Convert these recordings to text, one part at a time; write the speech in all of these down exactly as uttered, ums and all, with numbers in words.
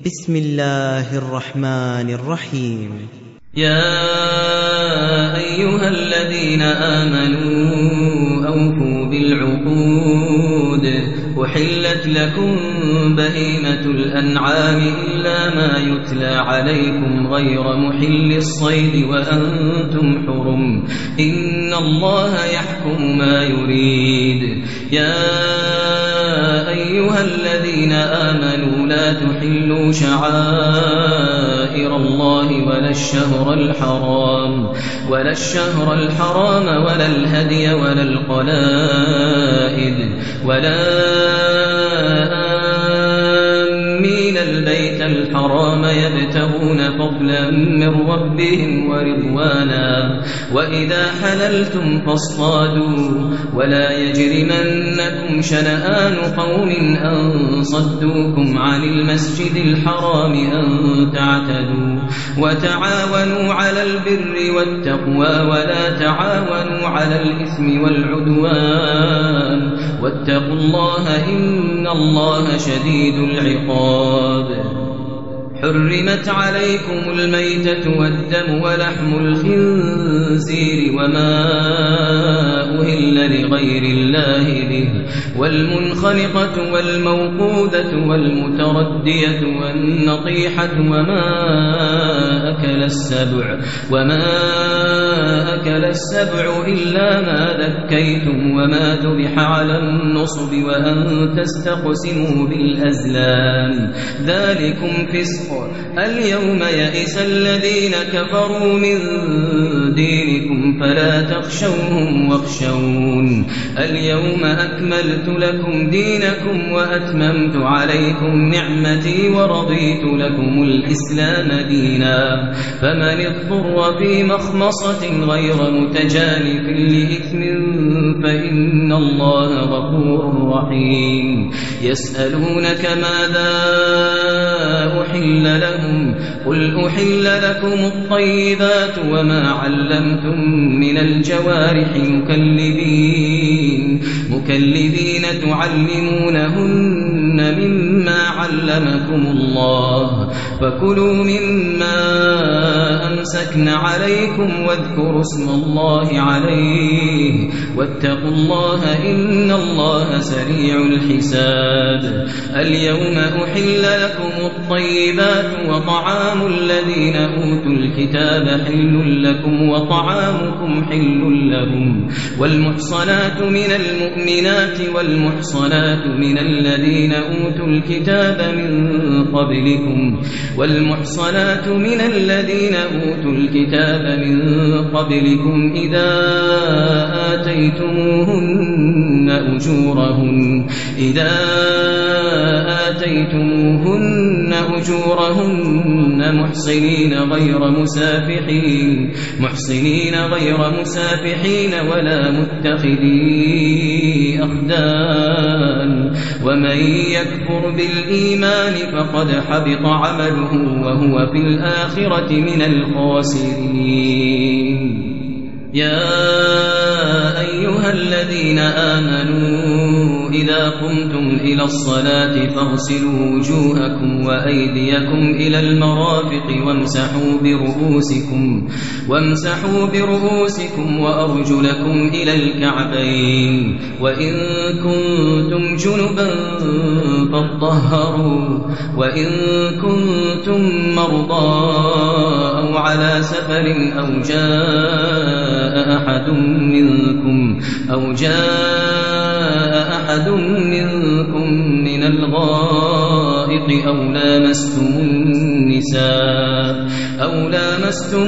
بسم الله الرحمن الرحيم. يا أيها الذين آمنوا أوفوا بالعقود أحلت لكم بهيمة الأنعام إلا ما يتلى عليكم غير محل الصيد وأنتم حرم إن الله يحكم ما يريد. يا أيها الذين آمنوا لا تحلوا شعائر الله ولا الشهر الحرام ولا الشهر الحرام ولا الهدي ولا القلائد ولا آمين البيت الحرام يبتغون فضلا من ربهم ورضوانا وإذا حللتم فاصطادوا ولا يجرمنكم شنآن قوم أن صدوكم عن المسجد الحرام أن تعتدوا وتعاونوا على البر والتقوى ولا تعاونوا على الإثم والعدوان واتقوا الله إن الله شديد العقاب. حرمت عليكم الميتة والدم ولحم الخنزير وما أهل لغير الله به والمنخنقة والموقوذة والمتردية والنطيحة وما أكل السبع وما أكل السبع إلا ما ذكيتم وما ذبح على النصب وأن تستقسموا بالأزلام ذلكم فسق. اليوم يئس الذين كفروا من دينكم فلا تخشوهم واخشون اليوم أكملت لكم دينكم وأتممت عليكم نعمتي ورضيت لكم الإسلام دينا فمن اضطر في مخمصة غير متجانف لإثم فإن الله غفور رحيم. يسألونك ماذا أحل لهم قل أحل لكم الطيبات وما علمتم من الجوارح مكلبين مكلبين تعلمونهن مما علمكم الله فكلوا مما أمسكن عليكم واذكروا اسم الله عليه واتقوا الله إن الله سريع الحساب. اليوم أحل لكم الطيبات وطعام الذين أوتوا الكتاب حل لكم وطعامكم حل لهم والمحصنات من المؤمنات والمحصنات من الذين أوتوا الكتاب من قبلكم والمحصنات من الذين أوتوا الكتاب من قبلكم إذا آتيتموهن أجورهن إذا آتيتموهن أجورهن محصنين غير مسافحين محصنين غير مسافحين ولا متخذي أخدان ومن يكفر بالإيمان فقد حبط عمله وهو في الآخرة من الخاسرين. يا أيها الذين آمنوا إذا قمتم إلى الصلاة فاغسلوا وجوهكم وأيديكم إلى المرافق وامسحوا برؤوسكم وامسحوا برؤوسكم وأرجلكم إلى الكعبين وإن كنتم جنبا فاطهروا وإن كنتم مرضى أو على سفر أو جاء أحد منكم أو جاء أحد منكم من الغائط أو لامستم النساء أو لامستم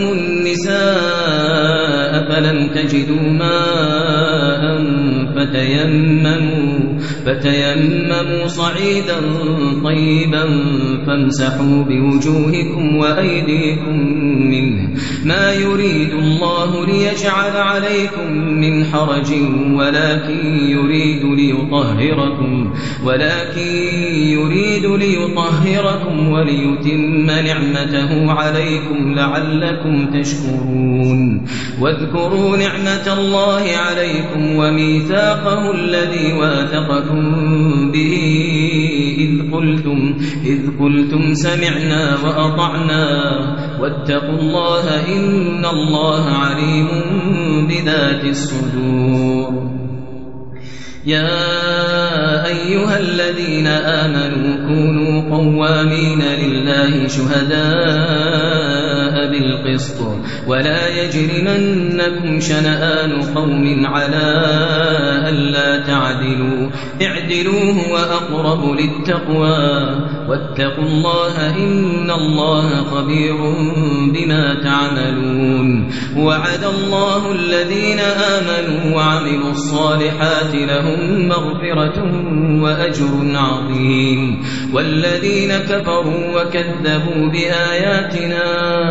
النساء فلم تجدوا ماء فتيمموا فتيمموا صعيدا طيبا فامسحوا بوجوهكم وأيديكم منه ما يريد الله ليجعل عليكم من حرج ولكن يريد ليطهركم ولكن يريد ليطهركم وليتم نعمته عليكم لعلكم تشكرون. واذكروا نعمة الله عليكم وميثاقه الذي واثقكم به إذ قلتم إذ قلتم سمعنا وأطعنا واتقوا الله إن الله عليم بذات الصدور. يا أيها الذين آمنوا كونوا قوامين لله شهداء بالقسط ولا يجرمنكم شنآن قوم على ألا تعدلوا اعدلوا هو أقرب للتقوى واتقوا الله إن الله خبير بما تعملون. وعد الله الذين آمنوا وعملوا الصالحات لهم مغفرة وأجر عظيم والذين كفروا وكذبوا بآياتنا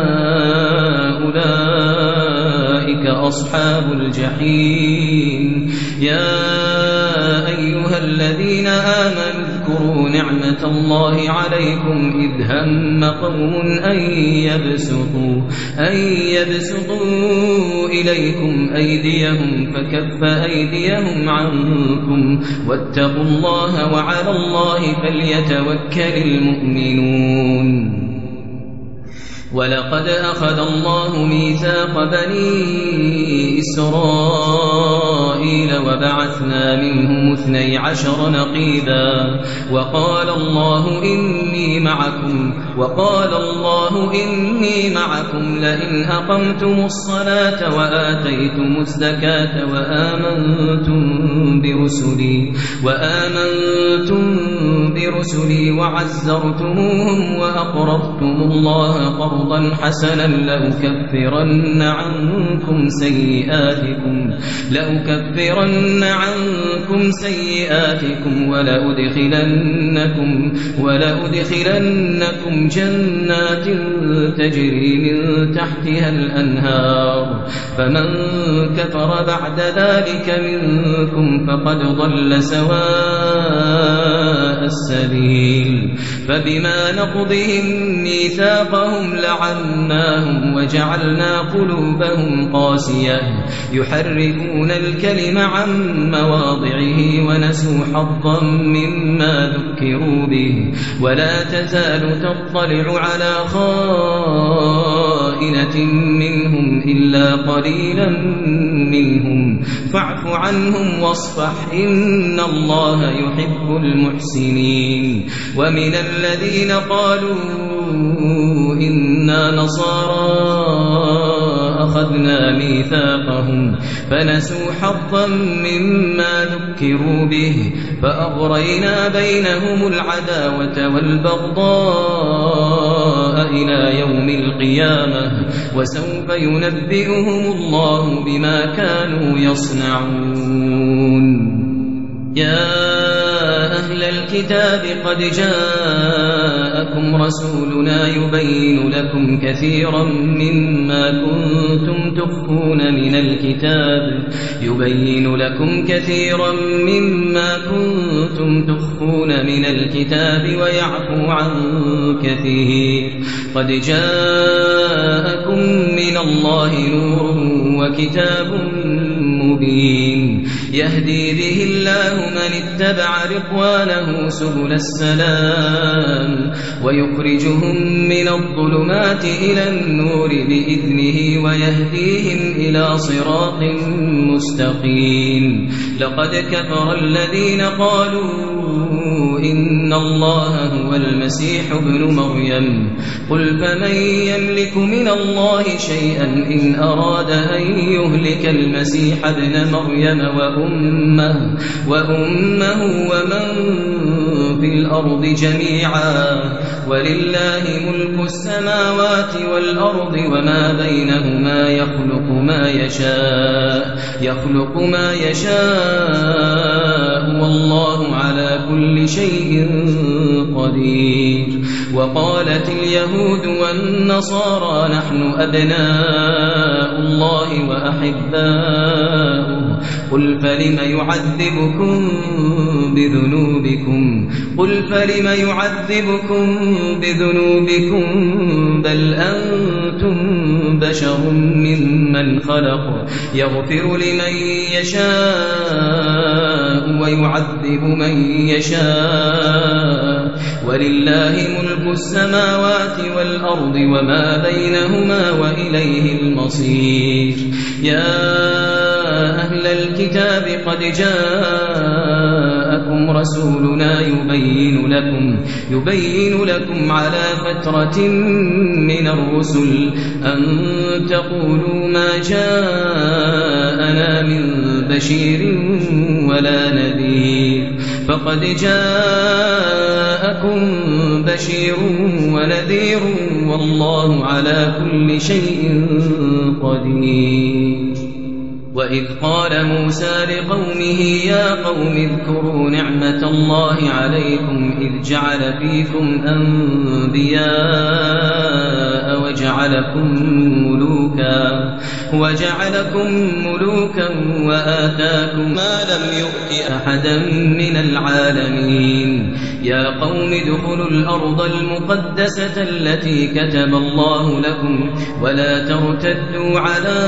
أولئك أصحاب الجحيم. يا أيها الذين آمنوا اذكروا نعمة الله عليكم إذ هم قوم أن يبسطوا, أن يبسطوا إليكم أيديهم فكف أيديهم عنكم واتقوا الله وعلى الله فليتوكل المؤمنون. ولقد أخذ الله ميثاق بني إسرائيل وبعثنا منهم اثني عشر نقيبا وقال الله إني معكم وقال الله إني معكم لئن أقمتم الصلاة وآتيتم الزكاة وآمنتم برسلي وآمنتم برسلي وعزرتموهم وأقرضتم الله قرضا حسنا لأكفرن عنكم سيئاتكم لأكفرن عنكم سيئاتكم ولأدخلنكم ولأدخلنكم جنات تجري من تحتها الأنهار فمن كفر بعد ذلك منكم فقد ضل سواء السبيل. فبما نقضهم ميثاقهم لعناهم وجعلنا قلوبهم قاسية يحرفون الكلم عن مواضعه ونسوا حظا مما ذكروا به ولا تزال تطلع على خائنة منهم إلا قليلا منهم فاعف عنهم واصفح إن الله يحب المحسنين. ومن الذين قالوا إنا نصارى أخذنا ميثاقهم فنسوا حظا مما ذكروا به فأغرينا بينهم العداوة والبغضاء إلى يوم القيامة وسوف ينبئهم الله بما كانوا يصنعون. يا أهل الكتاب قد جاءكم رسولنا يبين لكم كثيرا مما كنتم تخفون من الكتاب يبين لكم كثيرا مما كنتم تخفون من الكتاب ويعفو عن كثير. قد جاءكم من الله نور وكتاب مبين يهدي به الله من اتبع رضوانه سبل السلام ويخرجهم من الظلمات إلى النور بإذنه ويهديهم إلى صراط مستقيم. لقد كفر الذين قالوا إن الله هو المسيح ابن مريم قل فمن يملك من الله شيئا إن أراد أن يهلك المسيح ابن مريم وأمه, وأمه ومن في الأرض جميعا ولله ملك السماوات والأرض وما بينهما يخلق ما يشاء يخلق ما يشاء والله على كل شيء قدير. وقالت اليهود والنصارى نحن أبناء الله وأحباؤه قل فلم يعذبكم بذنوبكم قل فلم يعذبكم بذنوبكم بل أنتم بشر ممن خلق يغفر لمن يشاء ويعذب من يشاء ولله ملك السماوات والأرض وما بينهما وإليه المصير يا أهل الكتاب قد جاءكم رسولنا يبين لكم يبين لكم على فترة من الرسل أن تقولوا ما جاءنا من بشير ولا نذير فقد جاءكم بشير ونذير والله على كل شيء قدير وإذ قال موسى لقومه يا قوم اذكروا نعمة الله عليكم إذ جعل فيكم أنبياء وجعلكم ملوكا وجعلكم ملوكا وآتاكم ما لم يؤت أحدا من العالمين يا قوم ادخلوا الأرض المقدسة التي كتب الله لكم ولا ترتدوا على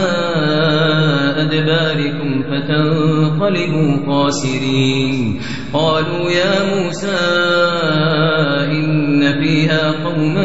أدباركم فتنقلبوا خاسرين قالوا يا موسى إن فيها قوما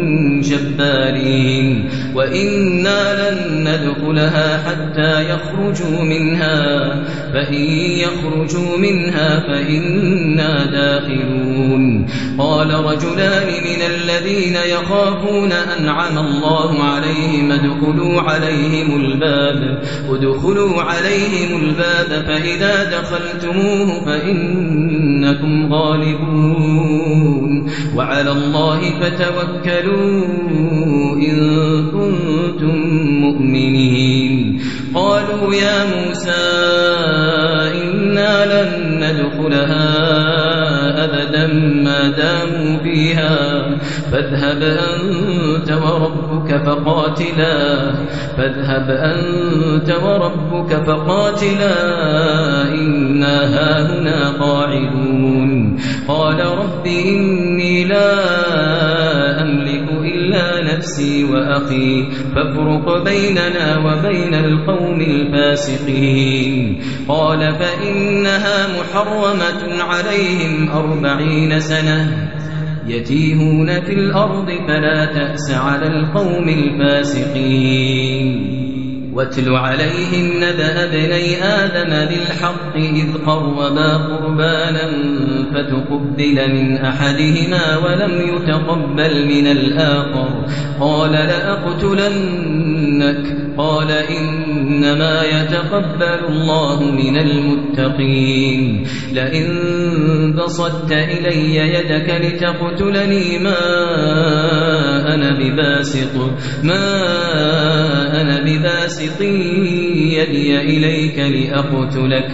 جبارين وإنا لن ندخلها حتى يخرجوا منها فإن يخرجوا منها فإنا داخلون قال رجلان من الذين يخافون أنعم الله عليهم ادخلوا عليهم الباب ادخلوا عليهم الباب فإذا دخلتموه فإنكم غالبون وعلى الله فتوكلوا إن كنتم مؤمنين قالوا يا موسى إنا لن ندخلها أبدا ما داموا فيها فاذهب أنت وربك فقاتلا فاذهب أنت وربك فقاتلا إنا هاهنا قاعدون قال رب إني لا أملك إلا نفسي وأخي فافرق بيننا وبين القوم الفاسقين قال فإنها محرمة عليهم أربعين سنة يتيهون في الأرض فلا تأس على القوم الفاسقين واتل عليهم نبأ ابني آدم بالحق إذ قربا قربانا فتقبل من أحدهما ولم يتقبل من الآخر قال لأقتلنك قال إنما يتقبل الله من المتقين لئن بسطت إلي يدك لتقتلني ما أنا بباسط ما أنا بباسط يدي إليك لأقتلك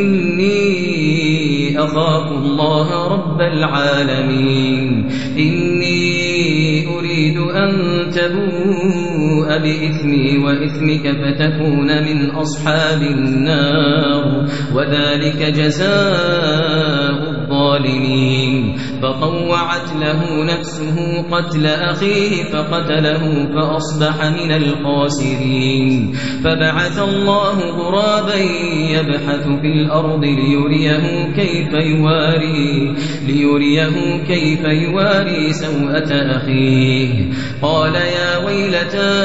إني أخاف الله رب العالمين إني أريد أن تبوء بإثمي وإثمك فتكون من أصحاب النار وذلك جزاء الظالمين فطوعت له نفسه قتل أخيه فقتله فأصبح من الخاسرين فبعث الله غرابا يبحث في الأرض ليريه كيف يواري ليريه كيف يواري سوءة أخيه قال يا ويلتى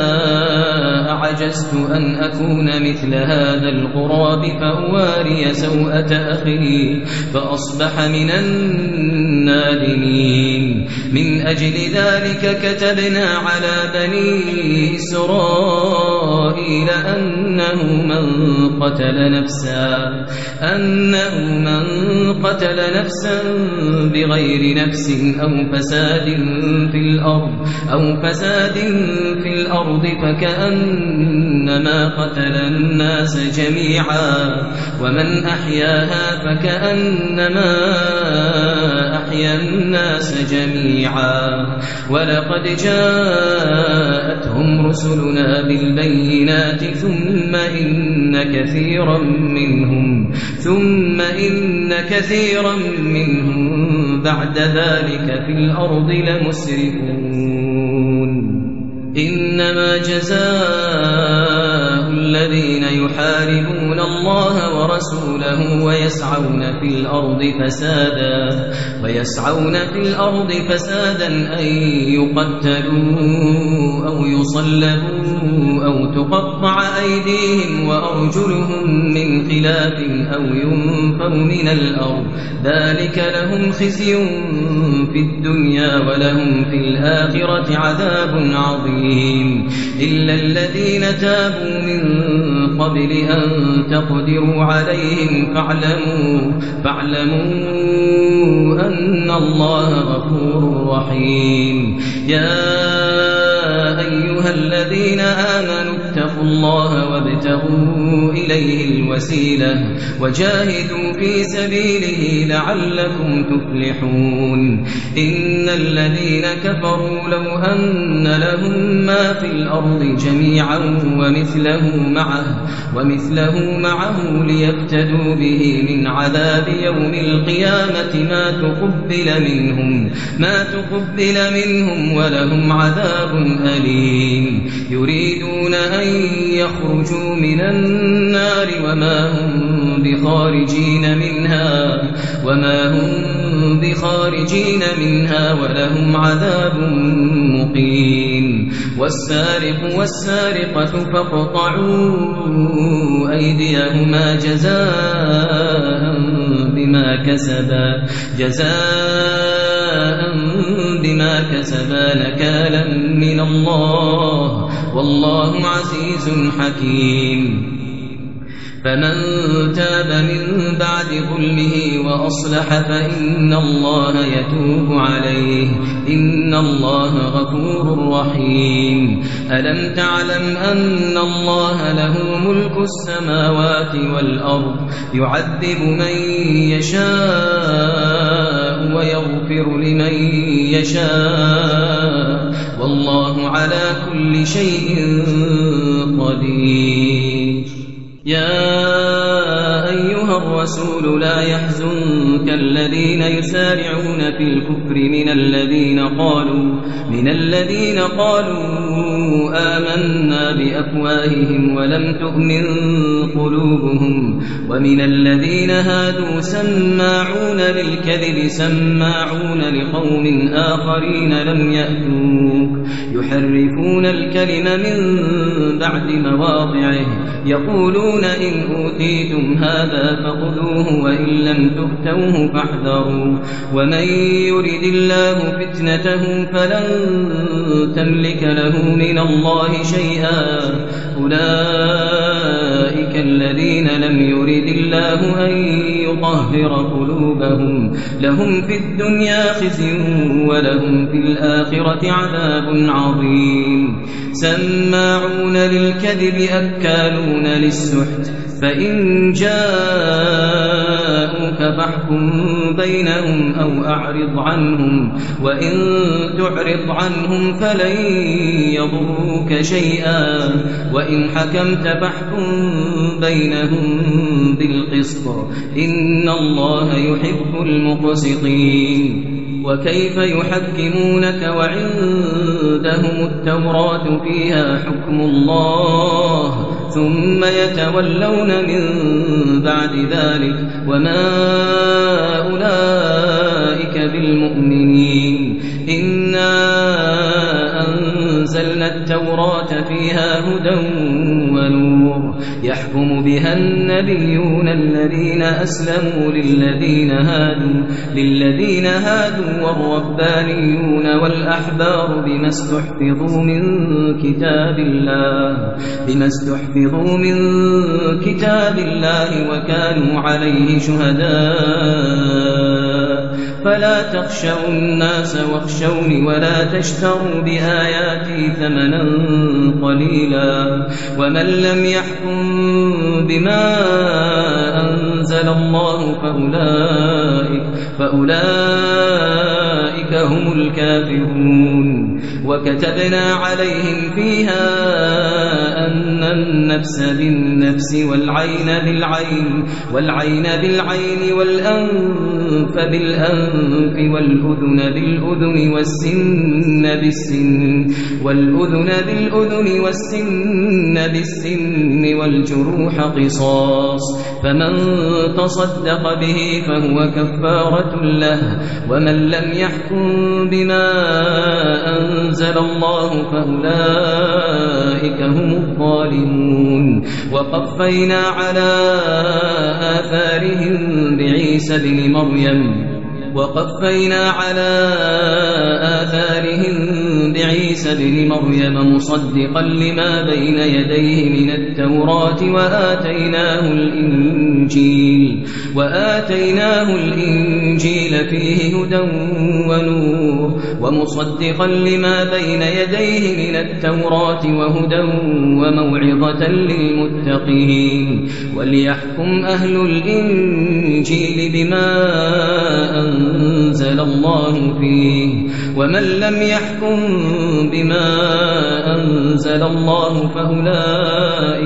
أعجزت أن أكون مثل هذا الغراب فأواري سوءة أخي فأصبح من النادمين من أجل ذلك كتبنا على بني إسرائيل أنه من قتل نفسا أنه من قتل نفسا بغير نفس أو فساد في الأرض أو فساد في الأرض فكأنما قتل الناس جميعا ومن أحياها فكأنما أحيا الناس جميعا ولقد جاءتهم رسلنا بالبينات ثم إن كثيرا منهم ثم إن كثيرا منهم بعد ذلك في الأرض لمسرفون إنما جزاء الذين الذين يحاربون الله ورسوله ويسعون في الأرض فسادا ويسعون في الأرض فسادا أن يقتلوا أو يصلبوا أو تقطع أيديهم وأرجلهم من خلاف أو ينفوا من الأرض ذلك لهم خزي في الدنيا ولهم في الآخرة عذاب عظيم إلا الذين تابوا من قبل أن تقدروا عليهم فاعلموا, فاعلموا أن الله غفور رحيم يا أيها الذين آمنوا اتقوا الله وابتغوا إليه الوسيلة وجاهدوا في سبيله لعلكم تفلحون إن الذين كفروا لو أن لهم ما في الأرض جميعا ومثله معه, ومثله معه ليفتدوا به من عذاب يوم القيامة ما تقبل منهم, ما تقبل منهم ولهم عذاب أليم يريدون أن يخرجوا من النار وما هم بخارجين منها وما هم بخارجين منها ولهم عذاب مقيم والسارق والسارقة فاقطعوا أيديهما جزاء بما كسبا جزاء بما كسبا نكالا من الله والله عزيز حكيم فمن تاب من بعد ظلمه وأصلح فإن الله يتوب عليه إن الله غفور رحيم ألم تعلم أن الله له ملك السماوات والأرض يعذب من يشاء ويغفر لمن يشاء والله على كل شيء قدير يا أيها الرسول لا يحزنك الذين يسارعون في الكفر من الذين قالوا من الذين قالوا آمنا بأفواههم ولم تؤمن قلوبهم ومن الذين هادوا سماعون للكذب سماعون لقوم آخرين لم يأتوك يحرفون الكلم من بعد مواضعه يقولون إن أوتيتم هذا فخذوه وإن لم تؤتوه فاحذروا ومن يرد الله فتنته فلن تملك له من الله شيئا أولئك الذين لم يرد الله أن يطهر قلوبهم لهم في الدنيا خزي ولهم في الآخرة عذاب عظيم سماعون للكذب أكالون للسحت فإن جاءوك فاحكم بينهم أو أعرض عنهم وإن تعرض عنهم فلن يضروك شيئا وإن حكمت فاحكم بينهم بالقسط إن الله يحب المقسطين وكيف يحكمونك وعندهم التوراة فيها حكم الله ثم يتولون من بعد ذلك وما أولئك بالمؤمنين إنا أنزلنا التوراة فيها هدى ونور يحكم بها النبيون الذين أسلموا للذين هادوا للذين هادوا والربانيون والأحبار بما استحفظوا من كتاب الله بما استحفظوا من كتاب الله وكانوا عليه شهداء فلا تخشوا الناس واخشوني ولا تشتروا بآياتي ثمنا قليلا ومن لم يحكم بما أنزل الله فأولئك, فأولئك هم الكافرون وكتبنا عليهم فيها أن النفس بالنفس والعين بالعين والعين بالعين والأنف بالأنف والأذن بالأذن والسن بالسن والأذن بالأذن والسن بالسن والجروح قصاص فمن تصدق به فهو كفارة له ومن لم يحكم بما أنزل الله فأولئك هم الظالمون وقفينا على آثارهم بعيسى ابن مريم وقفينا على آثارهم بعيسى ابن مريم مصدقا لما بين يديه من التوراة وآتيناه الإنجيل وآتيناه الإنجيل فيه هدى ونور ومصدقا لما بين يديه من التوراة وهدى وموعظة للمتقين وليحكم أهل الإنجيل بما أنزل الله فيه ومن لم يحكم بما أنزل الله فأولئك,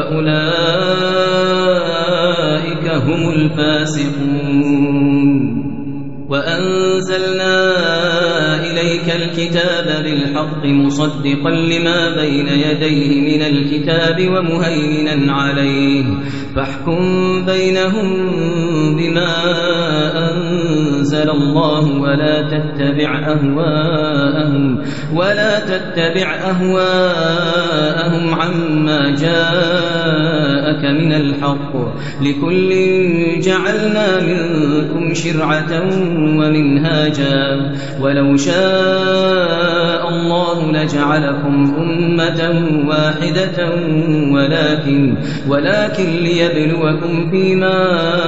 فأولئك هم الفاسقون وأنزلنا إليك الكتاب بالحق مصدقا لما بين يديه من الكتاب ومهيمنا عليه فاحكم بينهم بما أنزل الله ولا تتبع أهواءهم ولا تتبع أهواءهم عما جاءك من الحق لكل جعلنا منكم شرعة ومنهاجا ولو شاء الله لجعلكم أمة واحدة ولكن ولكن ليبلوكم فيما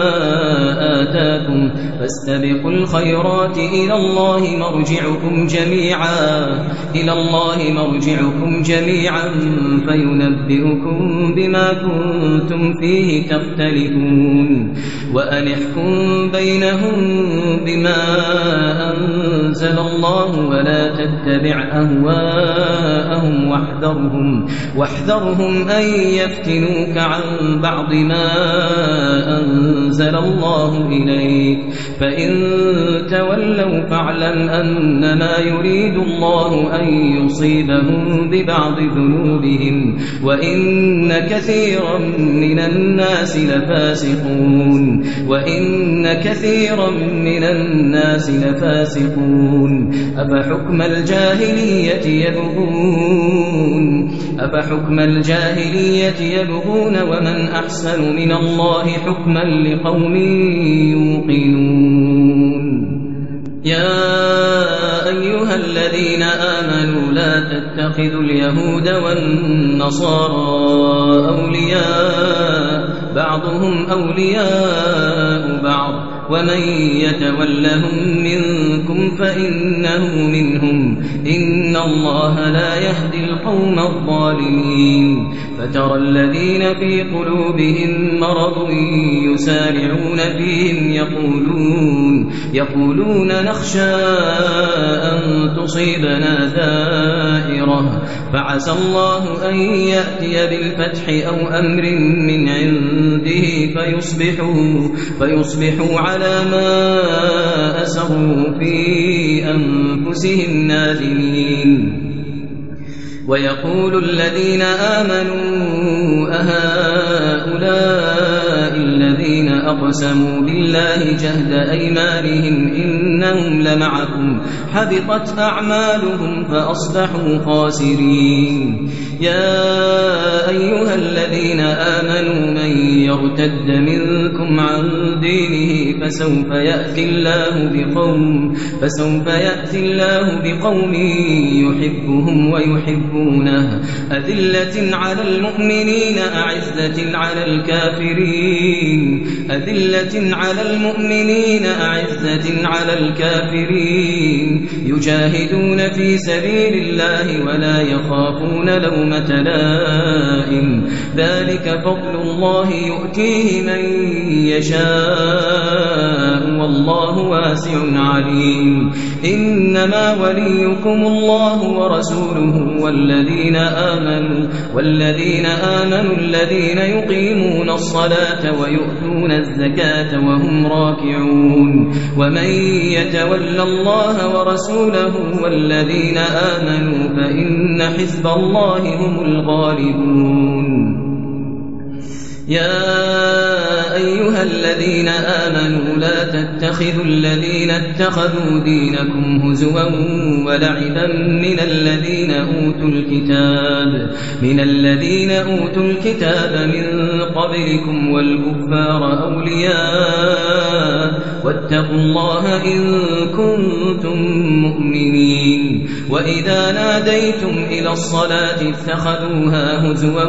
آتاكم فاستبقوا الخيرات إلى الله مرجعكم جميعا إلى الله مرجعكم جميعا فينبئكم بما كنتم فيه تختلفون وأن احكم بينهم بما أنزل الله ولا تتبع أهواءهم واحذرهم واحذرهم أن يفتنوك عن بعض ما أنزل الله إليك فإن تولوا فاعلم أنما يريد الله أن يصيبهم ببعض ذنوبهم وإن كثيرا من الناس لفاسقون وإن كثيرا من الناس لفاسقون أفحكم الجاهلية يبغون أفحكم الجاهلية يبغون ومن أحسن من الله حكما لقوم يوقنون يا أيها الذين آمنوا لا تتخذوا اليهود والنصارى أولياء بعضهم أولياء بعض ومن يتولهم منكم فإنه منهم إن الله لا يهدي القوم الظالمين فترى الذين في قلوبهم مرض يسارعون فيهم يقولون يقولون نخشى أن تصيبنا دائرة فعسى الله أن يأتي بالفتح أو أمر من عنده فيصبحوا, فيصبحوا على ما أسروا في أنفسهم نادمين ويقول الذين آمنوا أهؤلاء الذين أقسموا بالله جهد أيمانهم إنهم لمعكم حبطت أعمالهم فأصبحوا خاسرين يا أيها الذين آمنوا من يرتد منكم عن دينه فسوف يأتي الله بقوم فسوف يأتي الله بقوم يحبهم ويحبونه أذلة على المؤمنين أعزة على الكافرين أذلة على المؤمنين أعزة على الكافرين يجاهدون في سبيل الله ولا يخافون لومة لائم ذلك فضل الله يؤتيه من يشاء والله واسع عليم إنما وليكم الله ورسوله والذين آمنوا والذين آمنوا الذين يقيمون الصلاة ويؤتون الزكاة وهم راكعون ومن يتول الله ورسوله والذين آمنوا فإن حزب الله هم الغالبون يا أيها الذين آمنوا لا تتخذوا الذين اتخذوا دينكم هزوا ولعبا من الذين أوتوا الكتاب من الذين أوتوا الكتاب من قبلكم والكفار أولياء واتقوا الله إن كنتم مؤمنين وإذا ناديتم إلى الصلاة اتخذوها هزوا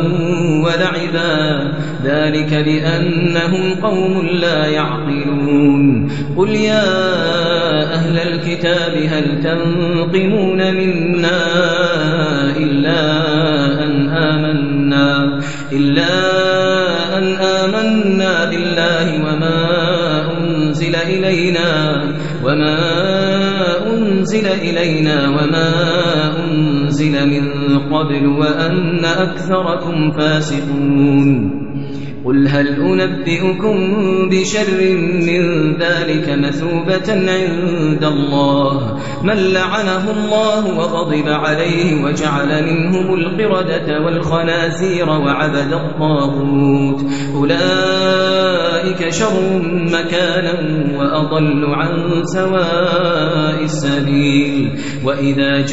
ولعبا ذلك بأنهم قوم لا يعقلون قل يا أهل الكتاب هل تنقمون منا إلا أن آمنا إلا أن آمنا بالله وما أنزل إلينا وما أنزل إلينا وما أنزل من قبل وأن أكثركم فاسقون قل هل أنبئكم بشر من ذلك مثوبة عند الله من لعنه الله وغضب عليه وجعل منهم القردة والخنازير وعبد الطاغوت أولئك شر مكانا وأضل عن سواء السبيل وإذا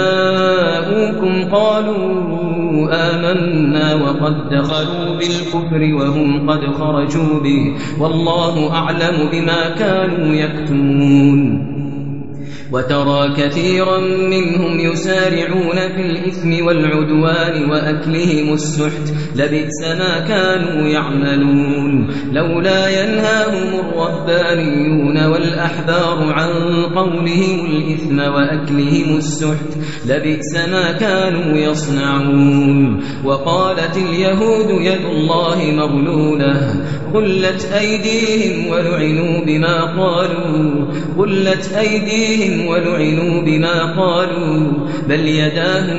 جاءوكم قالوا آمنا وقد دخلوا بالكفر وهم قد خرجوا به والله أعلم بما كانوا يكتمون وترى كثيرا منهم يسارعون في الإثم والعدوان وأكلهم السحت لبئس ما كانوا يعملون لولا ينهاهم الربانيون والأحبار عن قولهم الإثم وأكلهم السحت لبئس ما كانوا يصنعون وقالت اليهود يد الله مغلولة غلت أيديهم ولعنوا بما قالوا غلت أيديهم ولعنوا بما قالوا بل يداه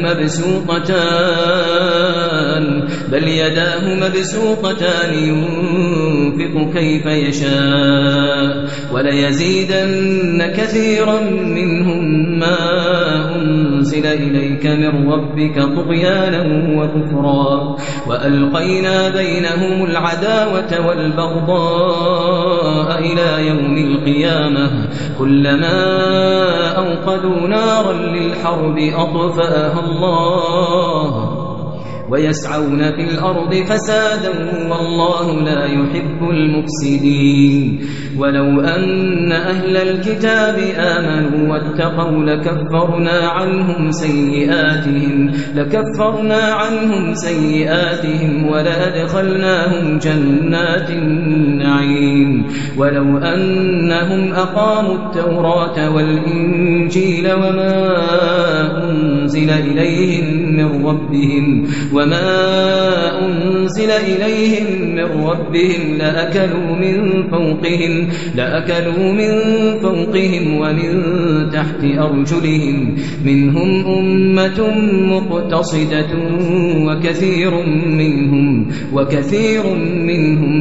مبسوطتان بل يداه مبسوطتان ينفق كيف يشاء وليزيدن كثيرا منهم ما أنزل إليك من ربك طغيانا وكفرا وألقينا بينهم العداوة والبغضاء إلى يوم القيامة كلما أوقدوا نارا للحرب أطفأها الله ويسعون في الأرض فسادا والله لا يحب المفسدين ولو أن أهل الكتاب آمنوا واتقوا لكفرنا عنهم سيئاتهم لكفرنا عنهم سيئاتهم ولأدخلناهم جنات النعيم ولو أنهم أقاموا التوراة والإنجيل وما أنزل إليهم من ربهم وما أنزل إليهم من ربهم لأكلوا من فوقهم لأكلوا من فوقهم ومن تحت أرجلهم منهم أمة مقتصدة وكثير منهم وكثير منهم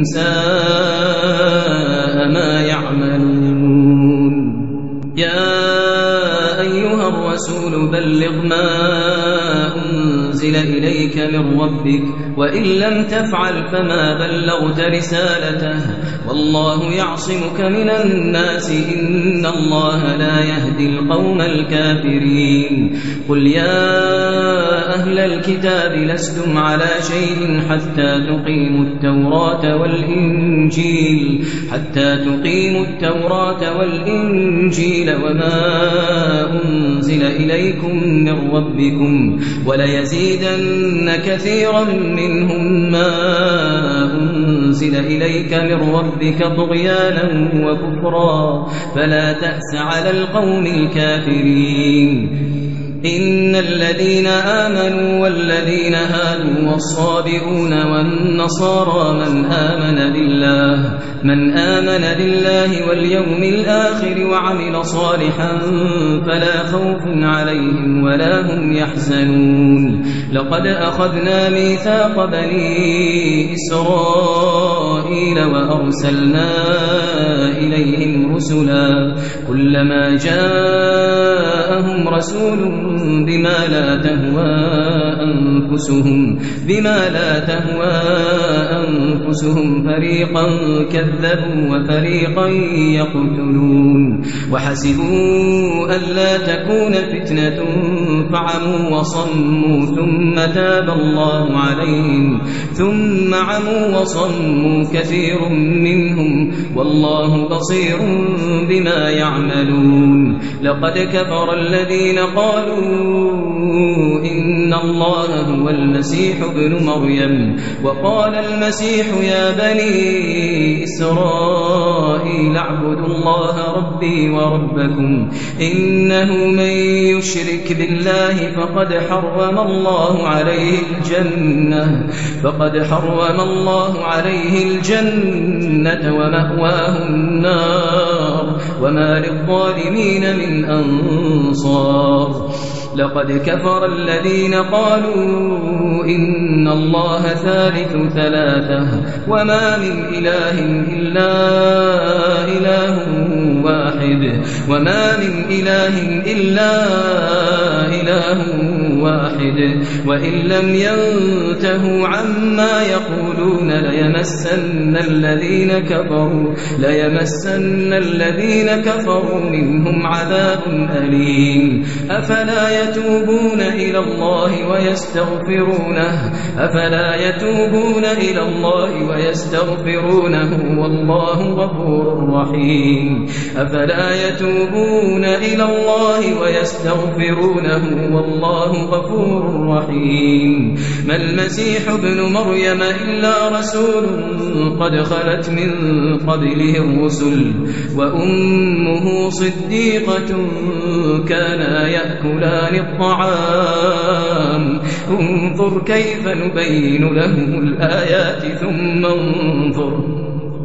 ساء ما يعملون يا أيها الرسول بلغ ما أنزل إليك من ربك وإن لم تفعل فما بلغت رسالته والله يعصمك من الناس إن الله لا يهدي القوم الكافرين قل يا أهل الكتاب لستم على شيء حتى تقيموا التوراة والإنجيل حتى تقيموا التوراة والإنجيل وما أنزل إليكم من ربكم وليزيدن كثيرا منهم ما أنزل إليك من ربك طغيانا وكفرا فلا تأس على القوم الكافرين. إن الذين آمنوا والذين هادوا والصابئون والنصارى من آمن بالله من آمن بالله واليوم الآخر وعمل صالحا فلا خوف عليهم ولا هم يحزنون. لقد أخذنا ميثاق بني إسرائيل وأرسلنا إليهم رسلا كلما جاءهم رسول بما لا تهوى أنفسهم بما لا تهوى أنفسهم فريقا كذبوا وفريقا يقتلون وحسبوا ألا تكون فتنة فعموا وصموا ثم تاب الله عليهم ثم عموا وصموا كثير منهم والله بصير بما يعملون. لقد كفر الذين قالوا إن الله هو المسيح ابن مريم وقال المسيح يا بني إسرائيل اعبدوا الله ربي وربكم إنه من يشرك بالله فقد حرم الله عليه الجنة فقد حرم الله عليه الجنة ومأواه النار وما للظالمين من أنصار. لقد كفر الذين قالوا إن الله ثالث ثلاثة وما من إله إلا إله واحد وما من إله إلا إله واحد وإن لم ينتهوا عما يقولون ليمسن الذين كفروا ليمسن الذين كفروا منهم عذاب أليم. أفلا يتوبون إلى الله ويستغفرونه أفلا يتوبون إلى الله ويستغفرونه والله غفور رحيم. أفلا يتوبون إلى الله ويستغفرونه والله غفور رحيم. ما المسيح ابن مريم إلا رسول قد خلت من قبله الرسل وأمه صديقة كانا يأكلان الطعام انظر كيف نبين لهم الآيات ثم انظر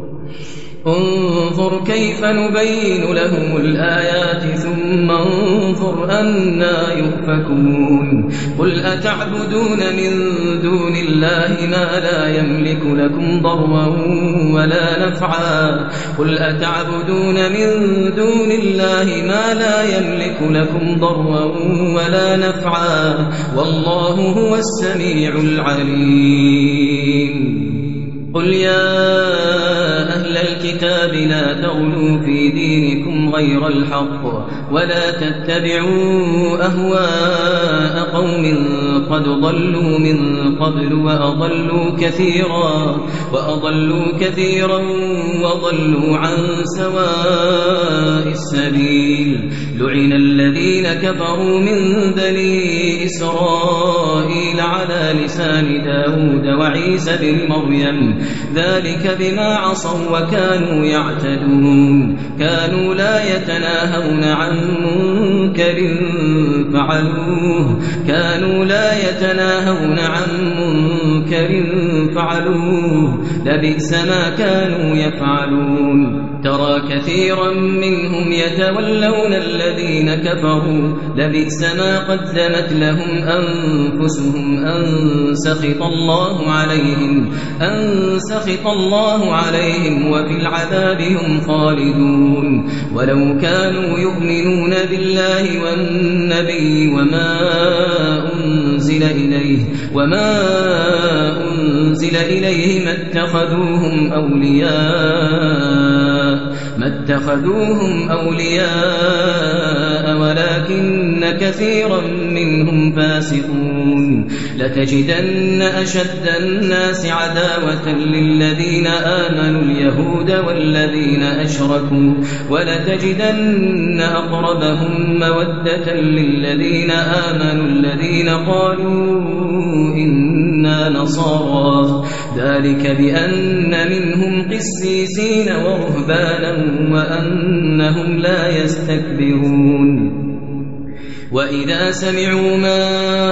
انظر كيف نبين لهم الآيات ثم انظر أنا يؤفكون. قل أتعبدون من دون الله ما لا يملك لكم ضرا ولا نفعا قل أتعبدون من دون الله ما لا يملك لكم ضرا ولا نفعا والله هو السميع العليم. قل يا أهل الكتاب لا تغلوا في دينكم غير الحق ولا تتبعوا أهواء قوم قد ضلوا من قبل وأضلوا كثيرا وأضلوا كثيرا وضلوا عن سواء السبيل. لعن الذين كفروا من بني إسرائيل على لسان داود وعيسى بن مريم ذلك بما عصوا وكانوا يعتدون. كانوا لا يتناهون عن منكر فعلوه كانوا لا يتناهون عن منكر فعلوه لبئس ما كانوا يفعلون. ترى كثيرا منهم يتولون الذين كفروا لبئس ما قدمت لهم أنفسهم أن سخط الله عليهم أن سخط الله عليهم وفي العذاب هم خالدون. ولو كانوا يؤمنون بالله والنبي وما أنزل إليه وما أنزل إليه ما اتخذوهم أولياء ما اتخذوهم أولياء ولكن كثيرا منهم فاسقون. يستكبرون لتجدن أشد الناس عداوة للذين آمنوا اليهود والذين أشركوا ولتجدن أقربهم مودة للذين آمنوا الذين قالوا إنا نصارى ذلك بأن منهم قسيسين ورهبانا وأنهم لا يستكبرون وإذا سمعوا ما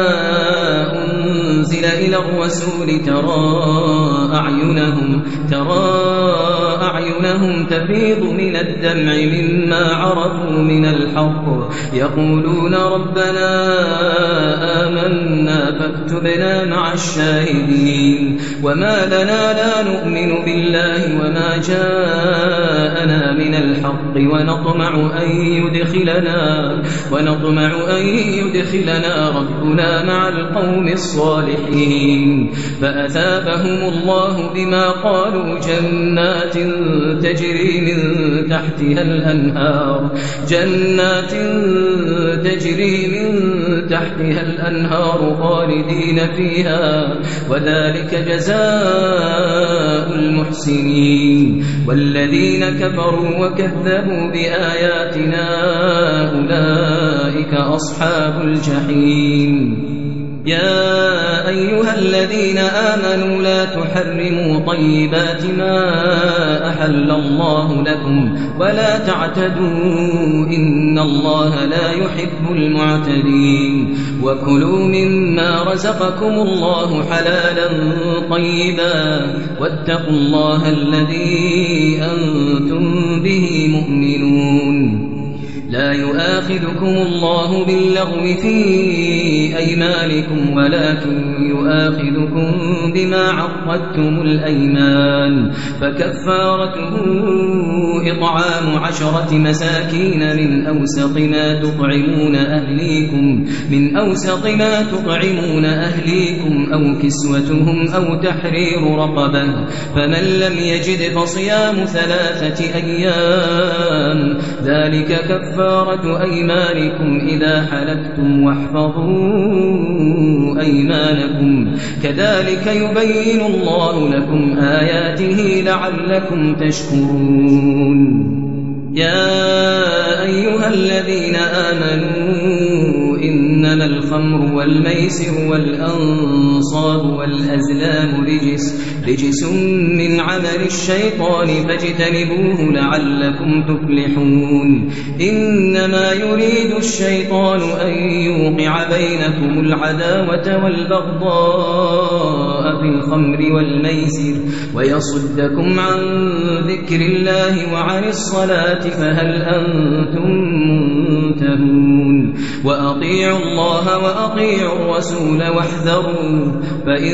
أنزل إلى الرسول ترى أعينهم ترى أعينهم تفيض من الدمع مما عرفوا من الحق يقولون ربنا آمنا فاكتبنا مع الشاهدين وما لنا لا نؤمن بالله وما جاءنا من الحق ونطمع أن يدخلنا ونطمع أن يدخلنا ربنا مع القوم الصالحين فأثابهم الله بما قالوا جنات تجري من تحتها الأنهار جنات تجري من تحتها الأنهار خالدين فيها وذلك جزاء المحسنين والذين كفروا وكذبوا بآياتنا أولئك أصحاب الجحيم يا أيها الذين آمنوا لا تحرموا طيبات ما أحل الله لكم ولا تعتدوا إن الله لا يحب المعتدين وكلوا مما رزقكم الله حلالا طيبا واتقوا الله الذي أنتم به مؤمنون لا يؤاخذكم الله باللغو في أيمانكم ولكن يؤاخذكم بما عقدتم الأيمان فكفارته إطعام عشرة مساكين من أوسط ما تطعمون أهليكم من أوسط ما تطعمون أهليكم أو كسوتهم أو تحرير رقبة فمن لم يجد فصيام ثلاثة أيام ذلك كفارة كفارة أيمانكم إذا حلفتم واحفظوا أيمانكم كذلك يبين الله لكم آياته لعلكم تشكرون يا أيها الذين آمنوا إنما الخمر والميسر والأنصاب والأزلام رجس رجس من عمل الشيطان فاجتنبوه لعلكم تفلحون إنما يريد الشيطان أن يوقع بينكم العداوة والبغضاء في الخمر والميسر ويصدكم عن ذكر الله وعن الصلاة فهل أنتم منتهون وأطيعوا الله وأطيعوا الرسول واحذروا فإن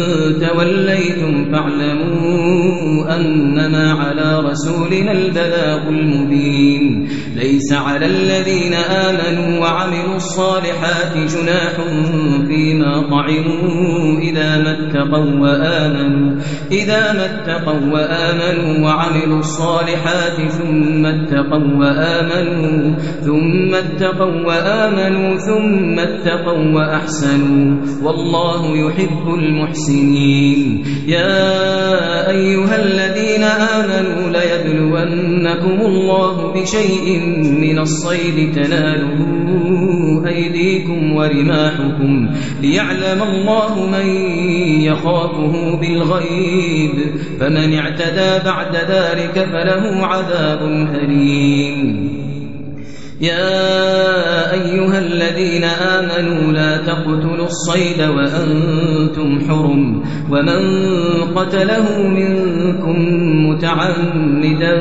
توليتم فاعلموا أنما على رسولنا البلاغ المبين ليس على الذين آمنوا وعملوا الصالحات جناح فيما طعموا إذا ما اتقوا وآمنوا إذا ما اتقوا وآمنوا وعملوا الصالحات ثم اتقوا وآمنوا ثم اتقوا وآمنوا ثم اتقوا وأحسنوا والله يحب المحسنين يا أيها الذين آمنوا ليبلونكم الله بشيء من الصيد تناله أيديكم ورماحكم ليعلم الله من يخافه بالغيب فمن اعتدى بعد ذلك فله عذاب أليم يا أيها الذين آمنوا لا تقتلوا الصيد وأنتم حرم ومن قتله منكم متعمدا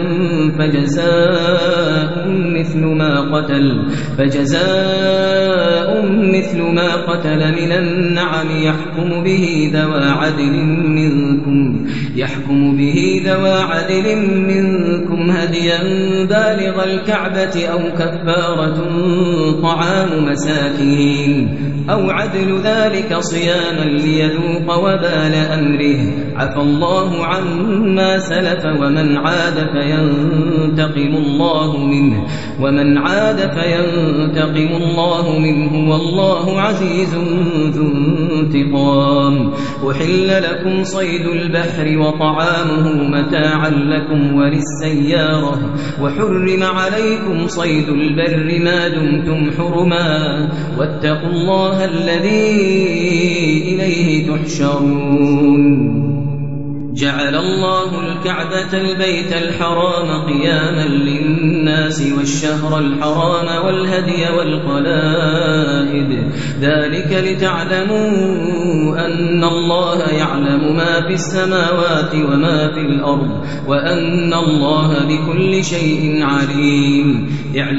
فجزاء مثل ما قتل فجزاء مثل ما قتل من النعم يحكم به ذوى عدل منكم يحكم به ذوى عدل منكم هديا بالغ الكعبة أو كفارة كفارة طعام مساكين أو عدل ذلك صياما ليذوق وبال أمره عفى الله عما سلف ومن عاد فينتقم الله منه ومن عاد فينتقم الله منه والله عزيز ذو انتقام. أحل لكم صيد البحر وطعامه متاعا لكم وللسيارة وحرم عليكم صيد البر ما دمتم حرما واتقوا الله الذي إليه تحشرون. جعل الله الكعبة البيت الحرام قياما للناس والشهر الحرام والهدي والقلائد ذلك لتعلموا أن الله يعلم ما في السماوات وما في الأرض وأن الله بكل شيء عليم.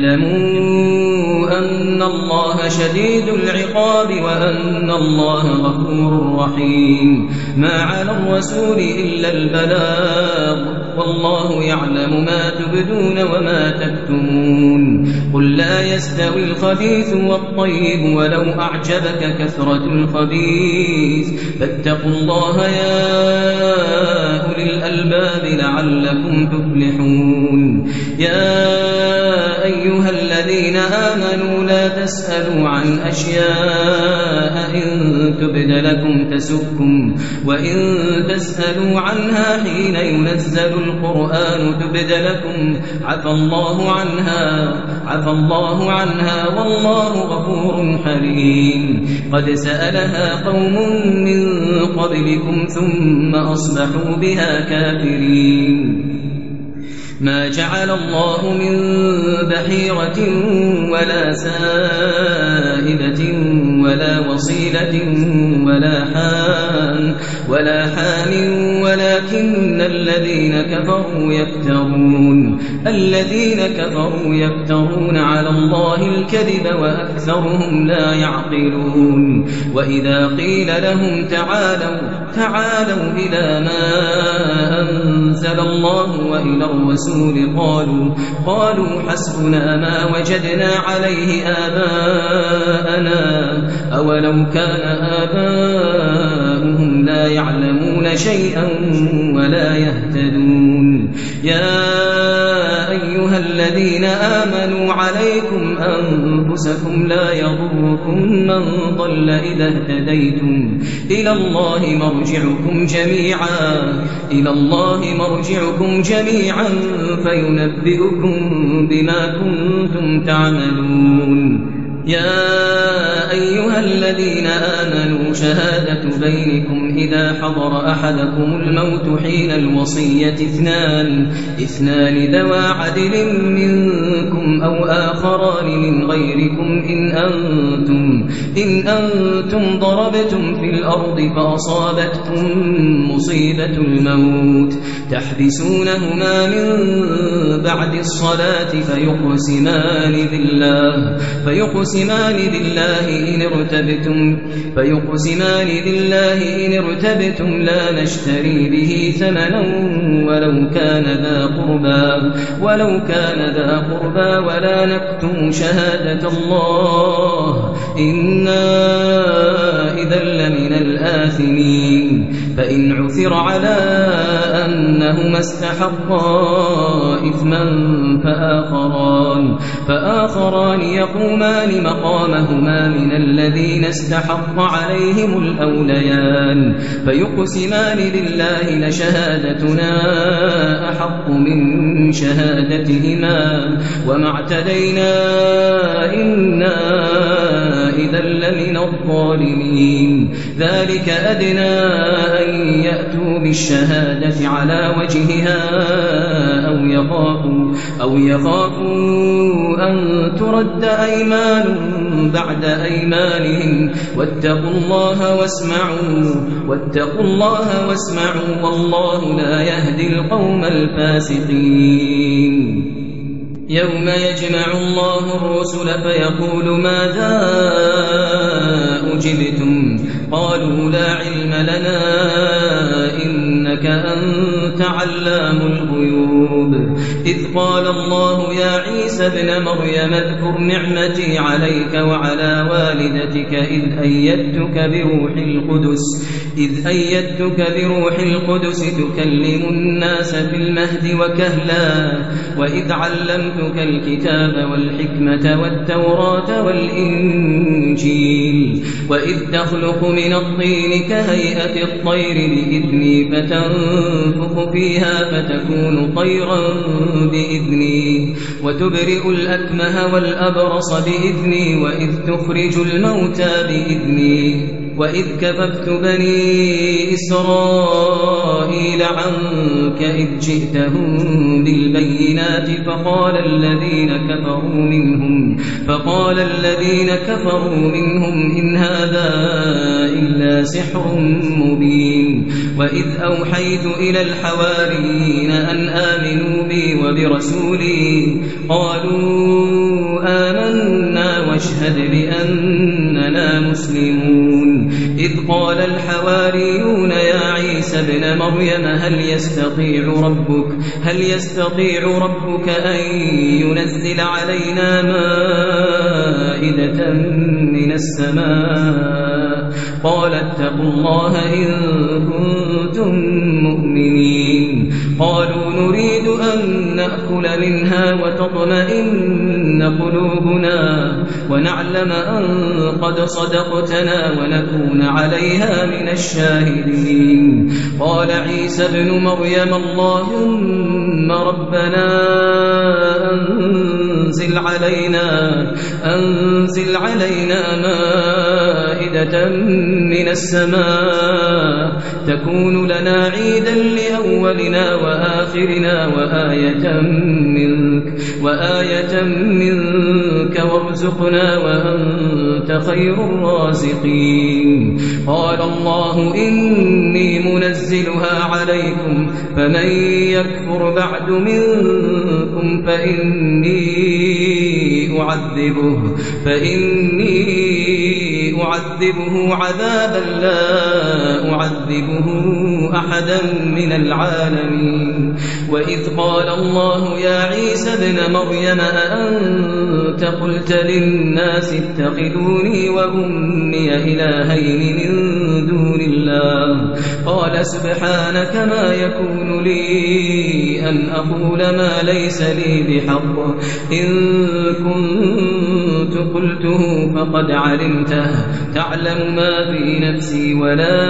اعلموا أن الله شديد العقاب وأن الله غفور رحيم. ما على الرسول إلا البلاغ والله يعلم ما تبدون وما تكتمون. قل لا يستوي الخبيث والطيب ولو أعجبك كثرة الخبيث فاتقوا الله يا أولي الألباب لعلكم تفلحون. يا أيها الذين آمنوا لا تسألوا عن أشياء إن تبد لكم تسؤكم وإن تسألوا عنها حين ينزل القرآن تبد لكم عفى الله عنها عفى الله عنها والله غفور حليم. قد سألها قوم من قبلكم ثم أصبحوا بها كافرين. ما جعل الله من بحيرة ولا سائبة ولا وصيلة ولا حام ولا حام ولكن الذين كفروا يفترون الذين كفروا يفترون على الله الكذب وأكثرهم لا يعقلون. وإذا قيل لهم تعالوا تعالوا إلى ما أنزل الله وإلى الرسول قالوا قالوا حسبنا ما وجدنا عليه آباءنا أولو كان آباؤهم لا يعلمون شيئا ولا يهتدون. يا أيها الذين آمنوا عليكم أنفسكم لا يضركم من ضل إذا اهتديتم إلى الله مرجعكم جميعا إلى الله مرجعكم جميعا فينبئكم بما كنتم تعملون. يا أيها الذين آمنوا شهادة بينكم إذا حضر أحدكم الموت حين الوصية اثنان اثنان ذوى عدل منكم أو آخران من غيركم إن أنتم إن أنتم ضربتم في الأرض فأصابتكم مصيبة الموت تحبسونهما من بعد الصلاة فيقسمان بالله فيقسمان بالله إن ارتبتم فيقسمان بالله إن ارتبتم لا نشتري به ثمنا ولو كان ذا قربى ولو كان ذا قربى ولا نكتم شهادة الله إنا إذا لمن الآثمين. فإن عثر على أنهما استحقا إثما فآخران فآخران يقومان مقامهما من الذين استحق عليهم الأوليان فيقسمان بالله لشهادتنا أحق من شهادتهما وما اعتدينا إنا إذا لمن الظالمين. ذلك أدنى أن يأتوا بالشهادة على وجهها أو يخافوا أو يخافوا أن ترد أيمان بعد أيمانهم واتقوا الله واسمعوا واتقوا الله واسمعوا والله لا يهدي القوم الفاسقين. يوم يجمع الله الرسل فيقول ماذا أجبتم قالوا لا علم لنا إنك إنك أنت علام الغيوب إذ قال الله يا عيسى ابن مريم اذكر نعمتي عليك وعلى والدتك إذ أيدتك بروح القدس إذ أيدتك بروح القدس تكلم الناس في المهد وكهلا وإذ علمتك الكتاب والحكمة والتوراة والإنجيل وإذ تخلق من الطين كهيئة الطير بإذني فتنفخ فيها فتكون طيرا بإذني وتبرئ الأكمه والأبرص بإذني وإذ تخرج الموتى بإذني وإذ كففت بني إسرائيل عنك إذ جئتهم بالبينات فقال الذين كفروا منهم فقال الذين كفروا منهم إن هذا إلا سحر مبين وإذ أوحيت إلى الحواريين أن آمنوا بي وبرسولي قالوا آمنا واشهد بأننا مسلمون إذ قال الحواريون يا عيسى ابن مريم هل يستطيع ربك هل يستطيع ربك أن ينزل علينا مائدة من السماء قال اتقوا الله إن كنتم مؤمنين قالوا نريد أن نأكل منها وتطمئن قلوبنا ونعلم أن قد صدقتنا ونكون عليها من الشاهدين قال عيسى ابن مريم اللهم ربنا أنزل علينا أنزل علينا مائدة من السماء تكون لنا عيدا لأولنا وآخرنا وآية منك وآية منك وارزقنا وأنت خير الرازقين قال الله إني منزلها عليكم فمن يكفر بعد منكم فإني أعذبه فإني أعذبه عذابا لا أعذبه أحدا من العالمين وإذ قال الله يا عيسى ابن مريم أأنت قلت للناس اتخذوني وأمي إلهين من دون الله قال سبحانك ما يكون لي أن أقول ما ليس لي بحق إن كنت قلته فقد علمته تعلم ما في نفسي ولا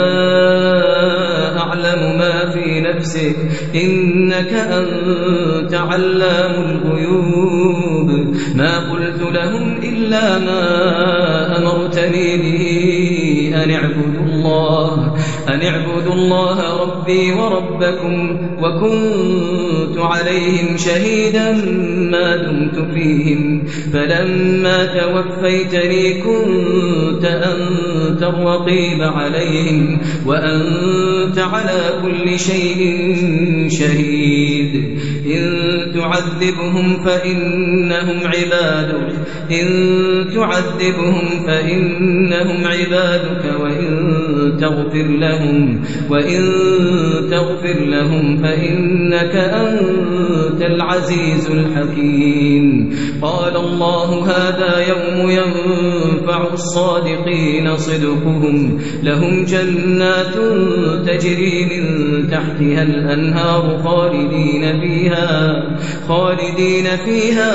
أعلم ما في نفسك إنك أنت علام الغيوب ما قلت لهم إلا ما أمرتني به أن اعبدوا الله أن اعبدوا الله ربي وربكم وكنت عليهم شهيدا ما دمت فيهم فلما توفيتني كنت أنت الرقيب عليهم وأنت على كل شيء شهيد إن تعذبهم فإنهم عبادك إن تعذبهم فإنهم عبادك وإن تغفر لهم وإن تغفر لهم فإنك أنت العزيز الحكيم قال الله هذا يوم ينفع الصادقين صدقهم لهم جنات تجري من تحتها الأنهار خالدين فيها خالدين فيها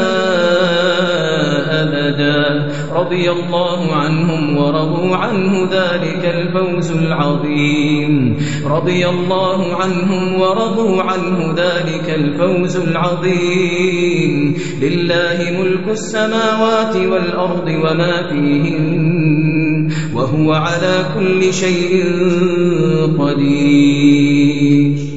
أبدا رضي الله عنهم ورضوا عنه ذلك الفوز العظيم رضي الله عنهم ورضوا عنه ذلك الفوز العظيم لله ملك السماوات والأرض وما فيهن وهو على كل شيء قدير